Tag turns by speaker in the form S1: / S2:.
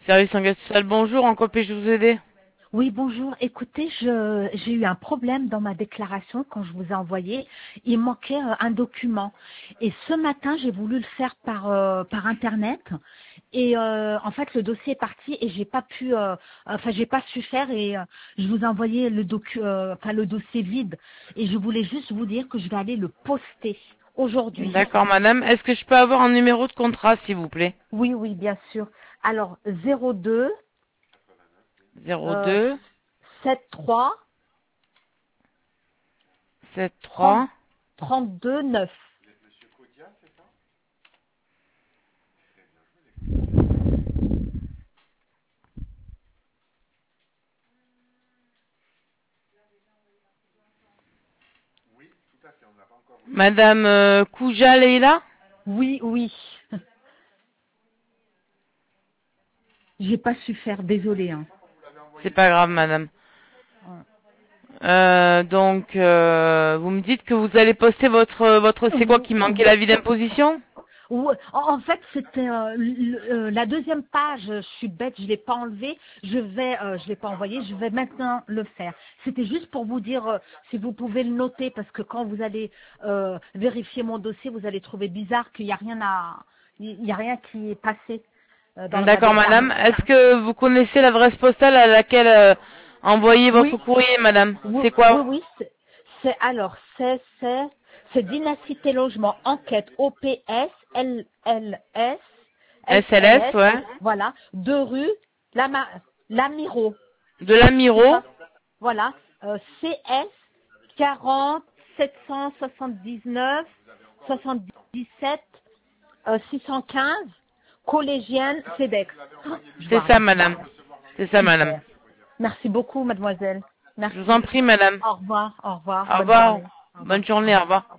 S1: Service enquête sociale, bonjour, en quoi puis-je vous aider?
S2: Oui, bonjour. Écoutez, j'ai eu un problème dans ma déclaration quand je vous ai envoyé. Il manquait un document. Et ce matin, j'ai voulu le faire par Internet. Et en fait, le dossier est parti et j'ai pas pu, j'ai pas su faire. Et je vous ai envoyé le dossier vide. Et je voulais juste vous dire que je vais aller le poster aujourd'hui.
S1: D'accord, madame. Est-ce que je peux avoir un numéro de contrat, s'il vous plaît?
S2: Oui, oui, bien sûr. Alors, 02 euh,
S1: 02
S2: 73 30
S1: 73.
S2: 32 9.
S1: Madame Kouja Leila?
S2: Oui, oui. J'ai pas su faire, désolé. Hein.
S1: C'est pas grave, madame. Vous me dites que vous allez poster votre, c'est quoi qui manquait, l'avis d'imposition?
S2: En fait, c'était la deuxième page. Je suis bête, je l'ai pas enlevé. Je l'ai pas envoyé. Je vais maintenant le faire. C'était juste pour vous dire si vous pouvez le noter parce que quand vous allez vérifier mon dossier, vous allez trouver bizarre qu'il y a rien il y a rien qui est passé dans ma
S1: D'accord, madame.
S2: déclaration.
S1: Est-ce que vous connaissez l'adresse postale à laquelle envoyer votre
S2: Oui,
S1: courrier, madame?
S2: oui,
S1: C'est
S2: oui,
S1: quoi?
S2: oui. C'est Dynacité Logement Enquête OPS LLS
S1: SLS,
S2: SLS,
S1: ouais.
S2: voilà, 2 rue Lamiro,
S1: De
S2: c'est
S1: l'Amiro.
S2: ça, voilà, CS 40 779 77 615 collégienne CEDEX. Oh, je
S1: C'est
S2: vois
S1: ça,
S2: rien.
S1: madame. C'est ça, madame.
S2: Super. Merci beaucoup, mademoiselle.
S1: Je vous en
S2: Merci.
S1: prie, madame.
S2: Au revoir,
S1: Au
S2: bonne
S1: revoir.
S2: journée. Au revoir.
S1: Bonne journée, au revoir.